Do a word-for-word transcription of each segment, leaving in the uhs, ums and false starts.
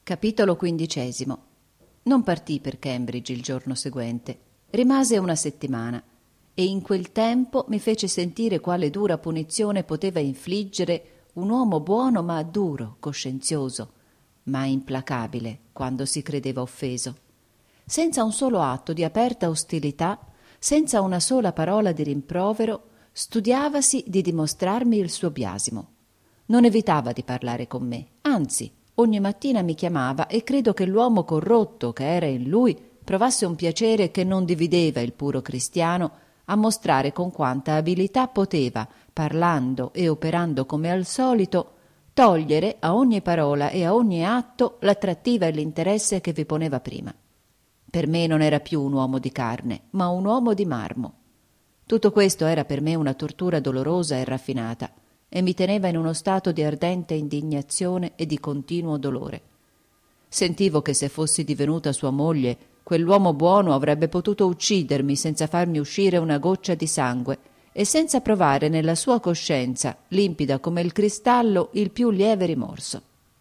Capitolo quindicesimo. Non partì per Cambridge il giorno seguente. Rimase una settimana e in quel tempo mi fece sentire quale dura punizione poteva infliggere un uomo buono ma duro, coscienzioso, ma implacabile quando si credeva offeso. Senza un solo atto di aperta ostilità, senza una sola parola di rimprovero, studiavasi di dimostrarmi il suo biasimo. Non evitava di parlare con me, anzi, ogni mattina mi chiamava e credo che l'uomo corrotto che era in lui provasse un piacere che non divideva il puro cristiano a mostrare con quanta abilità poteva, parlando e operando come al solito, togliere a ogni parola e a ogni atto l'attrattiva e l'interesse che vi poneva prima. Per me non era più un uomo di carne, ma un uomo di marmo. Tutto questo era per me una tortura dolorosa e raffinata, e mi teneva in uno stato di ardente indignazione e di continuo dolore. Sentivo che se fossi divenuta sua moglie, quell'uomo buono avrebbe potuto uccidermi senza farmi uscire una goccia di sangue e senza provare nella sua coscienza, limpida come il cristallo, il più lieve rimorso.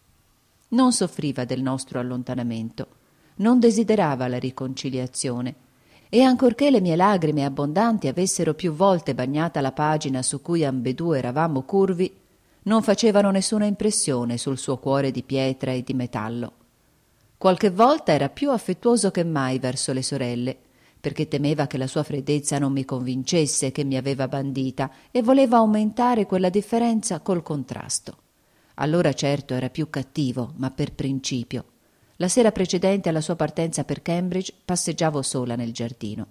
Non soffriva del nostro allontanamento, non desiderava la riconciliazione, e ancorché le mie lagrime abbondanti avessero più volte bagnata la pagina su cui ambedue eravamo curvi, non facevano nessuna impressione sul suo cuore di pietra e di metallo. Qualche volta era più affettuoso che mai verso le sorelle, perché temeva che la sua freddezza non mi convincesse che mi aveva bandita e voleva aumentare quella differenza col contrasto. Allora certo era più cattivo, ma per principio. La sera precedente alla sua partenza per Cambridge passeggiavo sola nel giardino.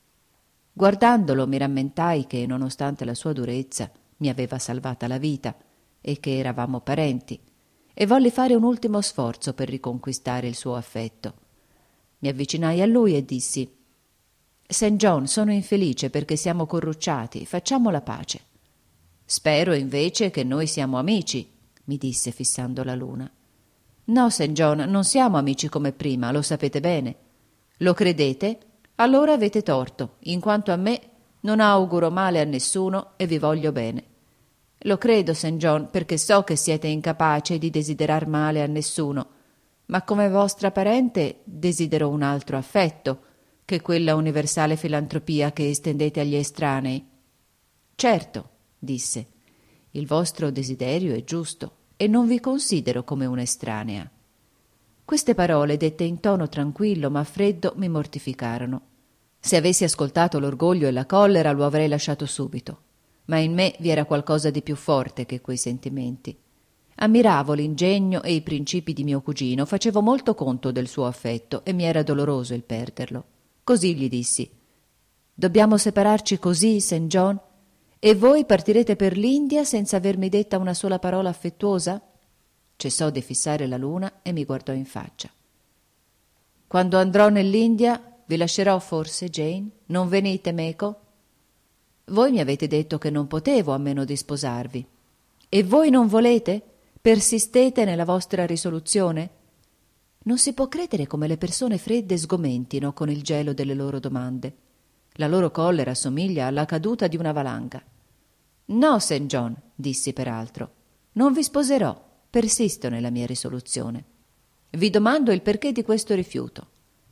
Guardandolo mi rammentai che, nonostante la sua durezza, mi aveva salvata la vita e che eravamo parenti, e volli fare un ultimo sforzo per riconquistare il suo affetto. Mi avvicinai a lui e dissi: «Saint John, sono infelice perché siamo corrucciati, facciamo la pace». «Spero invece che noi siamo amici», mi disse fissando la luna. «No, Saint John, non siamo amici come prima, lo sapete bene». «Lo credete? Allora avete torto, in quanto a me non auguro male a nessuno e vi voglio bene». «Lo credo, Saint John, perché so che siete incapace di desiderar male a nessuno, ma come vostra parente desidero un altro affetto che quella universale filantropia che estendete agli estranei». «Certo», disse, «il vostro desiderio è giusto e non vi considero come un'estranea». Queste parole, dette in tono tranquillo ma freddo, mi mortificarono. Se avessi ascoltato l'orgoglio e la collera lo avrei lasciato subito, ma in me vi era qualcosa di più forte che quei sentimenti. Ammiravo l'ingegno e i principi di mio cugino, facevo molto conto del suo affetto e mi era doloroso il perderlo. Così gli dissi: «Dobbiamo separarci così, Saint John? E voi partirete per l'India senza avermi detta una sola parola affettuosa?» Cessò di fissare la luna e mi guardò in faccia. «Quando andrò nell'India vi lascerò forse, Jane? Non venite meco? Voi mi avete detto che non potevo a meno di sposarvi. E voi non volete? Persistete nella vostra risoluzione?» Non si può credere come le persone fredde sgomentino con il gelo delle loro domande. La loro collera somiglia alla caduta di una valanga. «No, Saint John», dissi peraltro, «non vi sposerò, persisto nella mia risoluzione. Vi domando il perché di questo rifiuto».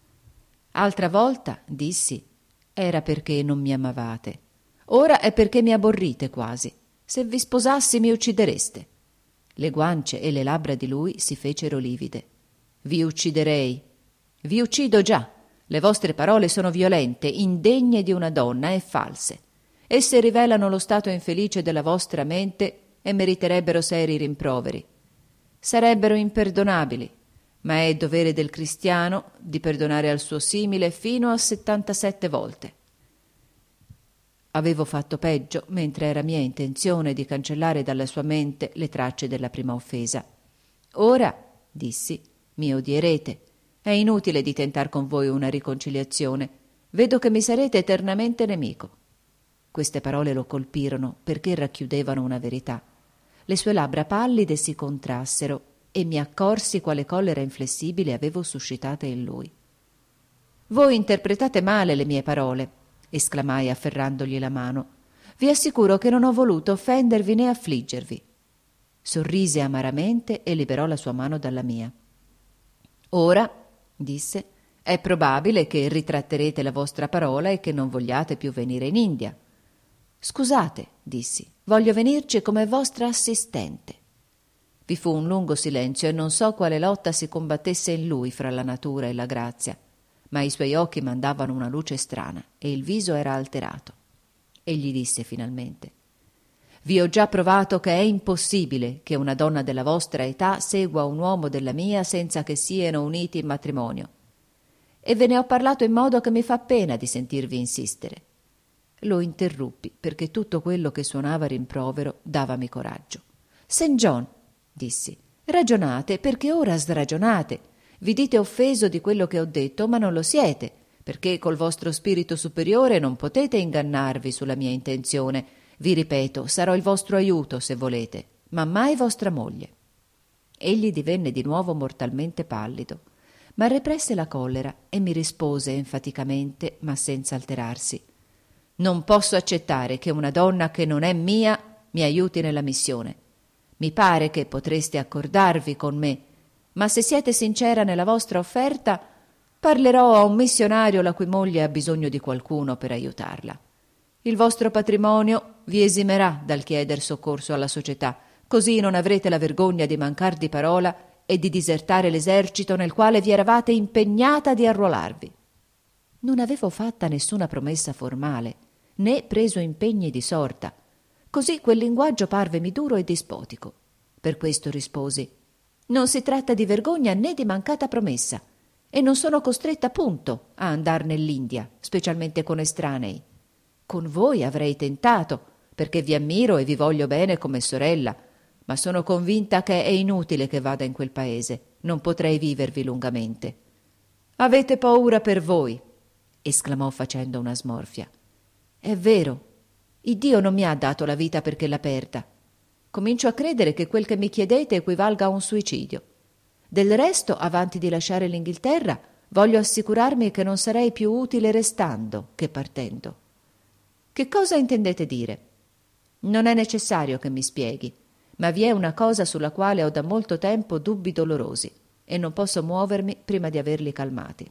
«Altra volta», dissi, «era perché non mi amavate. Ora è perché mi aborrite quasi. Se vi sposassi mi uccidereste». Le guance e le labbra di lui si fecero livide. «Vi ucciderei. Vi uccido già. Le vostre parole sono violente, indegne di una donna e false. Esse rivelano lo stato infelice della vostra mente e meriterebbero seri rimproveri. Sarebbero imperdonabili, ma è dovere del cristiano di perdonare al suo simile fino a settantasette volte». Avevo fatto peggio, mentre era mia intenzione di cancellare dalla sua mente le tracce della prima offesa. «Ora», dissi, «mi odierete. È inutile di tentar con voi una riconciliazione. Vedo che mi sarete eternamente nemico». Queste parole lo colpirono perché racchiudevano una verità. Le sue labbra pallide si contrassero e mi accorsi quale collera inflessibile avevo suscitata in lui. «Voi interpretate male le mie parole», esclamai afferrandogli la mano. «Vi assicuro che non ho voluto offendervi né affliggervi». Sorrise amaramente e liberò la sua mano dalla mia. Ora, disse, è probabile che ritratterete la vostra parola e che non vogliate più venire in India. Scusate, dissi, voglio venirci come vostra assistente. Vi fu un lungo silenzio e non so quale lotta si combattesse in lui fra la natura e la grazia, ma i suoi occhi mandavano una luce strana e il viso era alterato. Egli disse finalmente: vi ho già provato che è impossibile che una donna della vostra età segua un uomo della mia senza che siano uniti in matrimonio. E ve ne ho parlato in modo che mi fa pena di sentirvi insistere. Lo interruppi perché tutto quello che suonava rimprovero davami coraggio. Saint John, dissi, ragionate perché ora sragionate. Vi dite offeso di quello che ho detto, ma non lo siete, perché col vostro spirito superiore non potete ingannarvi sulla mia intenzione. Vi ripeto, sarò il vostro aiuto se volete, ma mai vostra moglie. Egli divenne di nuovo mortalmente pallido, ma represse la collera e mi rispose enfaticamente, ma senza alterarsi: non posso accettare che una donna che non è mia mi aiuti nella missione. Mi pare che potreste accordarvi con me, ma se siete sincera nella vostra offerta, parlerò a un missionario la cui moglie ha bisogno di qualcuno per aiutarla. Il vostro patrimonio vi esimerà dal chieder soccorso alla società, così non avrete la vergogna di mancar di parola e di disertare l'esercito nel quale vi eravate impegnata di arruolarvi. Non avevo fatta nessuna promessa formale, né preso impegni di sorta, così quel linguaggio parvemi duro e dispotico. Per questo risposi: non si tratta di vergogna né di mancata promessa, e non sono costretta punto a andar nell'India, specialmente con estranei. Con voi avrei tentato, perché vi ammiro e vi voglio bene come sorella, ma sono convinta che è inutile che vada in quel paese, non potrei vivervi lungamente. Avete paura per voi, esclamò facendo una smorfia. È vero, Iddio non mi ha dato la vita perché la perda. Comincio a credere che quel che mi chiedete equivalga a un suicidio. Del resto, avanti di lasciare l'Inghilterra, voglio assicurarmi che non sarei più utile restando che partendo. Che cosa intendete dire? Non è necessario che mi spieghi, ma vi è una cosa sulla quale ho da molto tempo dubbi dolorosi e non posso muovermi prima di averli calmati.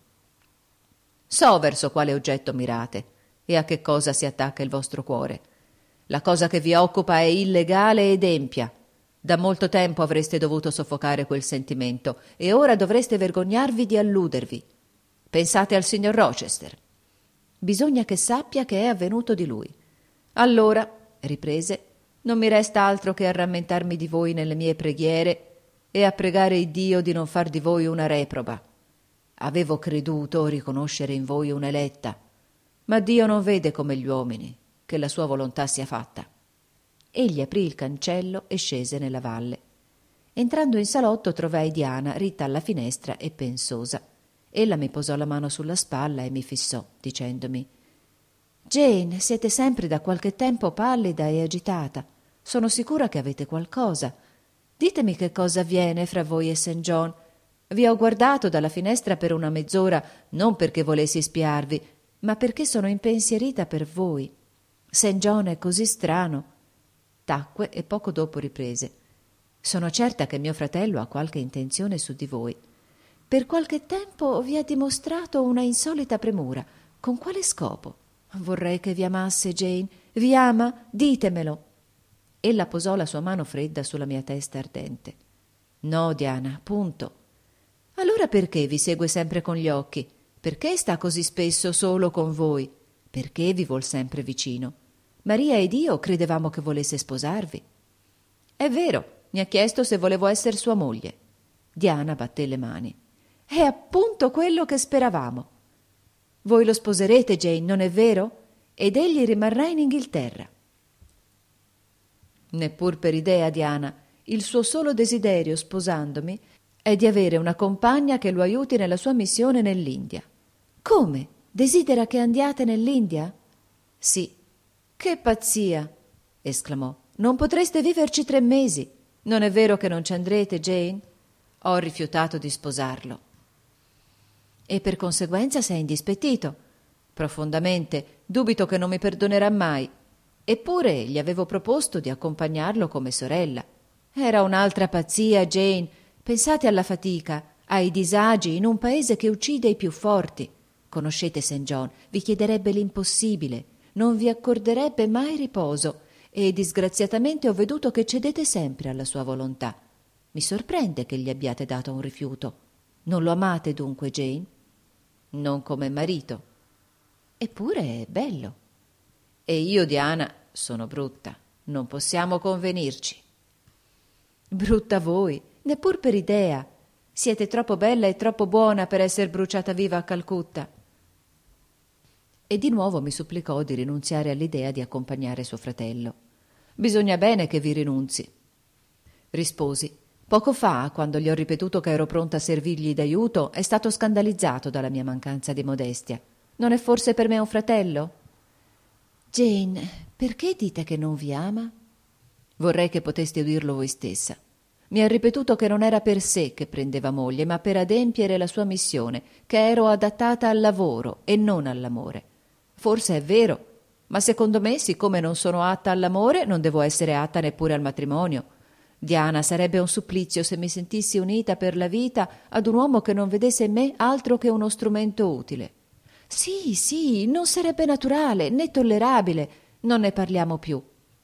So verso quale oggetto mirate e a che cosa si attacca il vostro cuore. La cosa che vi occupa è illegale ed empia. Da molto tempo avreste dovuto soffocare quel sentimento e ora dovreste vergognarvi di alludervi. Pensate al signor Rochester. Bisogna che sappia che è avvenuto di lui. Allora, riprese, non mi resta altro che a rammentarmi di voi nelle mie preghiere e a pregare Iddio di non far di voi una reproba. Avevo creduto riconoscere in voi un'eletta, ma Dio non vede come gli uomini, che la sua volontà sia fatta. Egli aprì il cancello e scese nella valle. Entrando in salotto trovai Diana ritta alla finestra e pensosa. Ella mi posò la mano sulla spalla e mi fissò, dicendomi: Jane, siete sempre da qualche tempo pallida e agitata. Sono sicura che avete qualcosa. Ditemi che cosa avviene fra voi e Saint John. Vi ho guardato dalla finestra per una mezz'ora, non perché volessi spiarvi, ma perché sono impensierita per voi. Saint John è così strano. Tacque e poco dopo riprese: sono certa che mio fratello ha qualche intenzione su di voi. Per qualche tempo vi ha dimostrato una insolita premura. Con quale scopo? Vorrei che vi amasse, Jane. Vi ama? Ditemelo. Ella posò la sua mano fredda sulla mia testa ardente. No, Diana, punto. Allora perché vi segue sempre con gli occhi? Perché sta così spesso solo con voi? Perché vi vuol sempre vicino? Maria ed io credevamo che volesse sposarvi. È vero, mi ha chiesto se volevo essere sua moglie. Diana batté le mani. È appunto quello che speravamo. Voi lo sposerete, Jane, non è vero? Ed egli rimarrà in Inghilterra. Neppur per idea, Diana. Il suo solo desiderio, sposandomi, è di avere una compagna che lo aiuti nella sua missione nell'India. Come? Desidera che andiate nell'India? Sì. Che pazzia! Esclamò. Non potreste viverci tre mesi. Non è vero che non ci andrete, Jane? Ho rifiutato di sposarlo. E per conseguenza sei indispettito. Profondamente. Dubito che non mi perdonerà mai. Eppure gli avevo proposto di accompagnarlo come sorella. Era un'altra pazzia, Jane. Pensate alla fatica, ai disagi in un paese che uccide i più forti. Conoscete Saint John, vi chiederebbe l'impossibile, non vi accorderebbe mai riposo e disgraziatamente ho veduto che cedete sempre alla sua volontà. Mi sorprende che gli abbiate dato un rifiuto. Non lo amate dunque, Jane? Non come marito. Eppure è bello. E io, Diana, sono brutta. Non possiamo convenirci. Brutta voi, neppur per idea. Siete troppo bella e troppo buona per essere bruciata viva a Calcutta. E di nuovo mi supplicò di rinunziare all'idea di accompagnare suo fratello. Bisogna bene che vi rinunzi. Risposi. Poco fa, quando gli ho ripetuto che ero pronta a servirgli d'aiuto, è stato scandalizzato dalla mia mancanza di modestia. Non è forse per me un fratello? Jane, perché dite che non vi ama? Vorrei che poteste udirlo voi stessa. Mi ha ripetuto che non era per sé che prendeva moglie, ma per adempiere la sua missione, che ero adattata al lavoro e non all'amore. Forse è vero, ma secondo me, siccome non sono atta all'amore, non devo essere atta neppure al matrimonio. Diana, sarebbe un supplizio se mi sentissi unita per la vita ad un uomo che non vedesse in me altro che uno strumento utile. Sì, sì, non sarebbe naturale né tollerabile. Non ne parliamo più.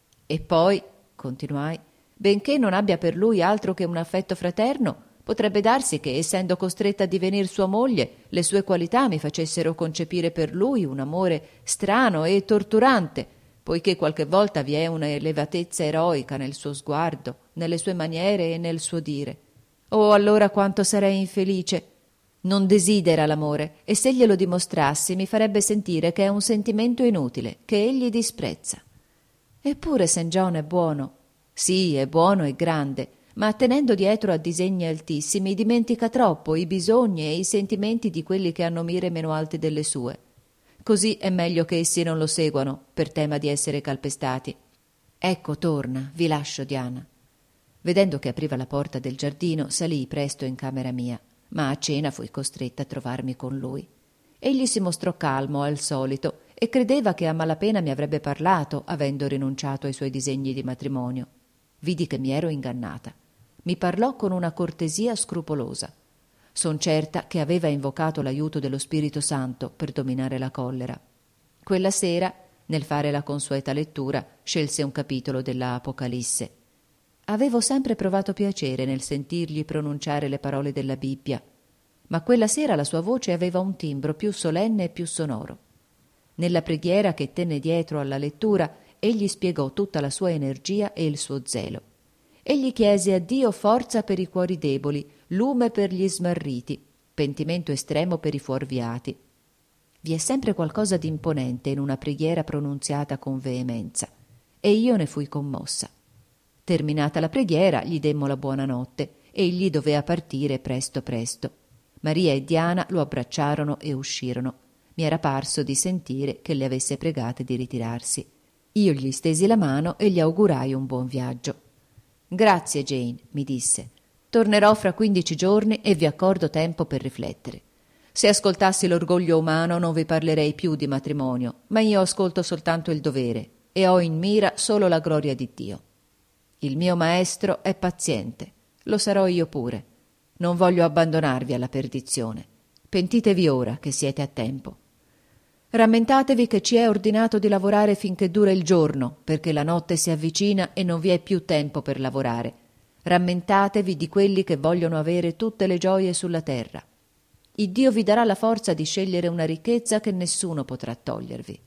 E poi, continuai, benché non abbia per lui altro che un affetto fraterno, potrebbe darsi che, essendo costretta a divenir sua moglie, le sue qualità mi facessero concepire per lui un amore strano e torturante, poiché qualche volta vi è una elevatezza eroica nel suo sguardo, nelle sue maniere e nel suo dire. Oh, allora quanto sarei infelice! Non desidera l'amore, e se glielo dimostrassi mi farebbe sentire che è un sentimento inutile, che egli disprezza. Eppure Saint John è buono. Sì, è buono e grande, ma tenendo dietro a disegni altissimi dimentica troppo i bisogni e i sentimenti di quelli che hanno mire meno alte delle sue. Così è meglio che essi non lo seguano, per tema di essere calpestati. Ecco, torna, vi lascio, Diana. Vedendo che apriva la porta del giardino, salii presto in camera mia, ma a cena fui costretta a trovarmi con lui. Egli si mostrò calmo al solito e credeva che a malapena mi avrebbe parlato, avendo rinunciato ai suoi disegni di matrimonio. Vidi che mi ero ingannata. Mi parlò con una cortesia scrupolosa. Son certa che aveva invocato l'aiuto dello Spirito Santo per dominare la collera. Quella sera, nel fare la consueta lettura, scelse un capitolo della Apocalisse. Avevo sempre provato piacere nel sentirgli pronunciare le parole della Bibbia, ma quella sera la sua voce aveva un timbro più solenne e più sonoro. Nella preghiera che tenne dietro alla lettura, egli spiegò tutta la sua energia e il suo zelo. Egli chiese a Dio forza per i cuori deboli, lume per gli smarriti, pentimento estremo per i fuorviati. Vi è sempre qualcosa di imponente in una preghiera pronunziata con veemenza, e io ne fui commossa. Terminata la preghiera, gli demmo la buonanotte. Egli doveva partire presto presto. Maria e Diana lo abbracciarono e uscirono. Mi era parso di sentire che le avesse pregate di ritirarsi. Io gli stesi la mano e gli augurai un buon viaggio. Grazie, Jane, mi disse. Tornerò fra quindici giorni e vi accordo tempo per riflettere. Se ascoltassi l'orgoglio umano non vi parlerei più di matrimonio, ma io ascolto soltanto il dovere e ho in mira solo la gloria di Dio. Il mio maestro è paziente, lo sarò io pure. Non voglio abbandonarvi alla perdizione. Pentitevi ora che siete a tempo. Rammentatevi che ci è ordinato di lavorare finché dura il giorno, perché la notte si avvicina e non vi è più tempo per lavorare. Rammentatevi di quelli che vogliono avere tutte le gioie sulla terra. Il Dio vi darà la forza di scegliere una ricchezza che nessuno potrà togliervi.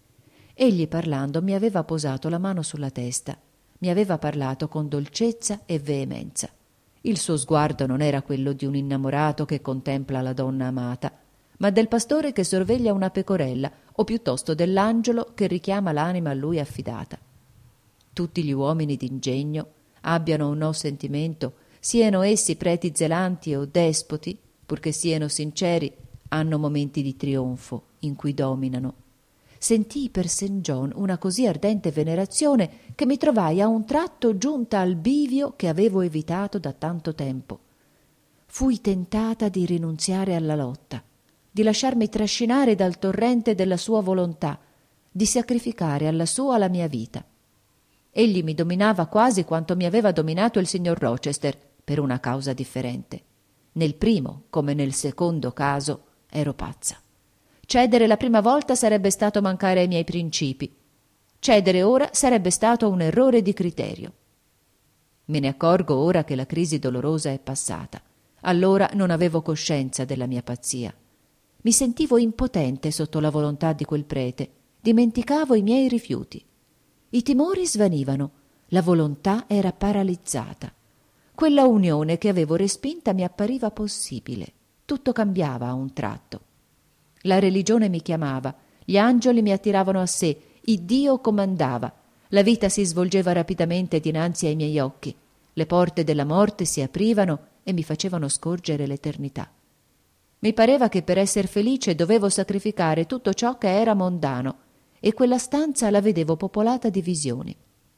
Egli, parlando, mi aveva posato la mano sulla testa. Mi aveva parlato con dolcezza e veemenza. Il suo sguardo non era quello di un innamorato che contempla la donna amata, ma del pastore che sorveglia una pecorella, o piuttosto dell'angelo che richiama l'anima a lui affidata. Tutti gli uomini d'ingegno, abbiano o no sentimento, siano essi preti zelanti o despoti, purché siano sinceri, hanno momenti di trionfo in cui dominano. Sentii per Saint John una così ardente venerazione che mi trovai a un tratto giunta al bivio che avevo evitato da tanto tempo. Fui tentata di rinunziare alla lotta, di lasciarmi trascinare dal torrente della sua volontà, di sacrificare alla sua la mia vita. Egli mi dominava quasi quanto mi aveva dominato il signor Rochester, per una causa differente. Nel primo, come nel secondo caso, ero pazza. Cedere la prima volta sarebbe stato mancare ai miei principi. Cedere ora sarebbe stato un errore di criterio. Me ne accorgo ora che la crisi dolorosa è passata. Allora non avevo coscienza della mia pazzia. Mi sentivo impotente sotto la volontà di quel prete. Dimenticavo i miei rifiuti. I timori svanivano. La volontà era paralizzata. Quella unione che avevo respinta mi appariva possibile. Tutto cambiava a un tratto. La religione mi chiamava, gli angeli mi attiravano a sé, Iddio comandava, la vita si svolgeva rapidamente dinanzi ai miei occhi, le porte della morte si aprivano e mi facevano scorgere l'eternità. Mi pareva che per esser felice dovevo sacrificare tutto ciò che era mondano, e quella stanza la vedevo popolata di visioni.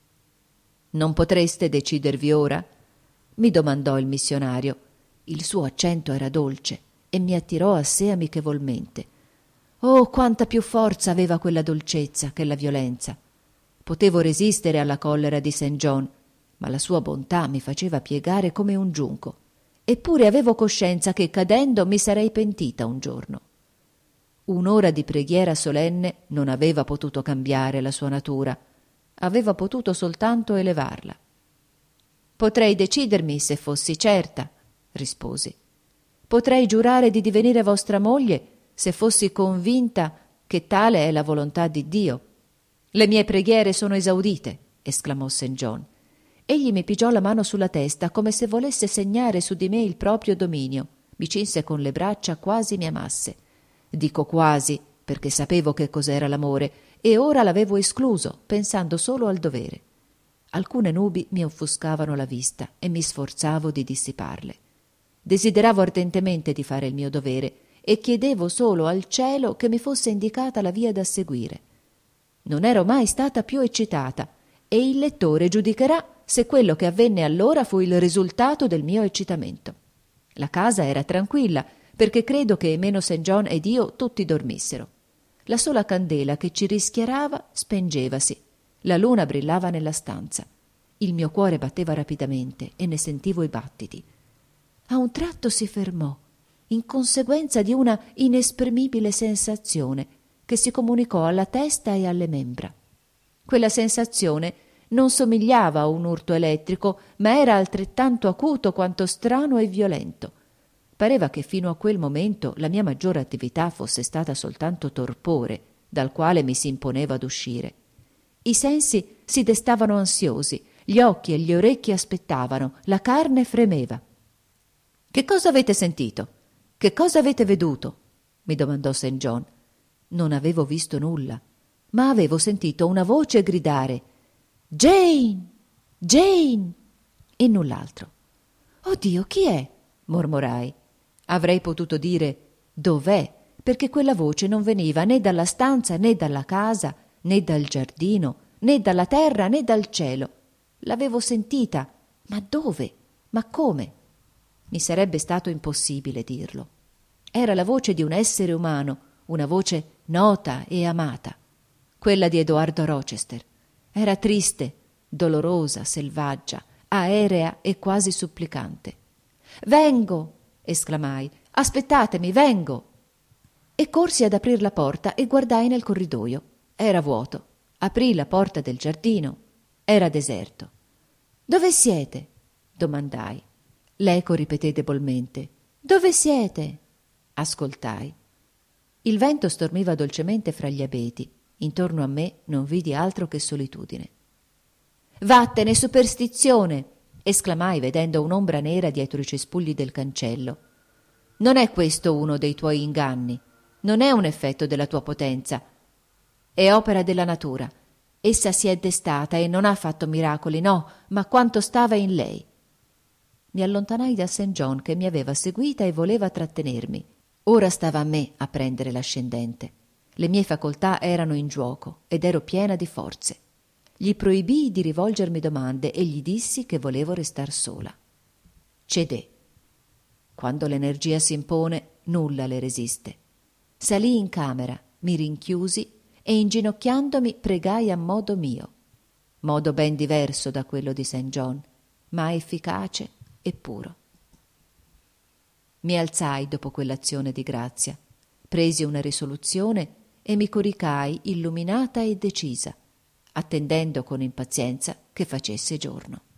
«Non potreste decidervi ora?» mi domandò il missionario. Il suo accento era dolce e mi attirò a sé amichevolmente. Oh, quanta più forza aveva quella dolcezza che la violenza! Potevo resistere alla collera di Saint John, ma la sua bontà mi faceva piegare come un giunco. Eppure avevo coscienza che cadendo mi sarei pentita un giorno. Un'ora di preghiera solenne non aveva potuto cambiare la sua natura, aveva potuto soltanto elevarla. «Potrei decidermi se fossi certa», risposi. «Potrei giurare di divenire vostra moglie se fossi convinta che tale è la volontà di Dio». «Le mie preghiere sono esaudite», esclamò Saint John. Egli mi pigiò la mano sulla testa come se volesse segnare su di me il proprio dominio. Mi cinse con le braccia, quasi mi amasse. Dico quasi, perché sapevo che cos'era l'amore, e ora l'avevo escluso, pensando solo al dovere. Alcune nubi mi offuscavano la vista e mi sforzavo di dissiparle. Desideravo ardentemente di fare il mio dovere e chiedevo solo al cielo che mi fosse indicata la via da seguire. Non ero mai stata più eccitata e il lettore giudicherà se quello che avvenne allora fu il risultato del mio eccitamento. La casa era tranquilla, perché credo che meno Saint John ed io tutti dormissero. La sola candela che ci rischiarava spengevasi. La luna brillava nella stanza. Il mio cuore batteva rapidamente e ne sentivo i battiti. A un tratto si fermò, in conseguenza di una inesprimibile sensazione che si comunicò alla testa e alle membra. Quella sensazione non somigliava a un urto elettrico, ma era altrettanto acuto quanto strano e violento. Pareva che fino a quel momento la mia maggiore attività fosse stata soltanto torpore, dal quale mi si imponeva d'uscire. I sensi si destavano ansiosi, gli occhi e gli orecchi aspettavano, la carne fremeva. «Che cosa avete sentito? Che cosa avete veduto?» mi domandò Saint John. Non avevo visto nulla, ma avevo sentito una voce gridare «Jane! Jane!» e null'altro. «Oh Dio, chi è?» mormorai. Avrei potuto dire «Dov'è?» perché quella voce non veniva né dalla stanza né dalla casa, né dal giardino, né dalla terra, né dal cielo. L'avevo sentita, ma dove? Ma come? Mi sarebbe stato impossibile dirlo. Era la voce di un essere umano, una voce nota e amata, quella di Edoardo Rochester. Era triste, dolorosa, selvaggia, aerea e quasi supplicante. «Vengo!» esclamai. «Aspettatemi, vengo!» E corsi ad aprir la porta e guardai nel corridoio. Era vuoto. Aprì la porta del giardino. Era deserto. «Dove siete?» domandai. L'eco ripeté debolmente. «Dove siete?» Ascoltai. Il vento stormiva dolcemente fra gli abeti. Intorno a me non vidi altro che solitudine. «Vattene, superstizione!» esclamai vedendo un'ombra nera dietro i cespugli del cancello. «Non è questo uno dei tuoi inganni. Non è un effetto della tua potenza. È opera della natura. Essa si è destata e non ha fatto miracoli, no, ma quanto stava in lei». Mi allontanai da Saint John che mi aveva seguita e voleva trattenermi. Ora stava a me a prendere l'ascendente. Le mie facoltà erano in giuoco ed ero piena di forze. Gli proibii di rivolgermi domande e gli dissi che volevo restar sola. Cedé. Quando l'energia si impone, nulla le resiste. Salii in camera, mi rinchiusi e inginocchiandomi pregai a modo mio. Modo ben diverso da quello di Saint John, ma efficace e puro. Mi alzai dopo quell'azione di grazia, presi una risoluzione e mi coricai illuminata e decisa, attendendo con impazienza che facesse giorno.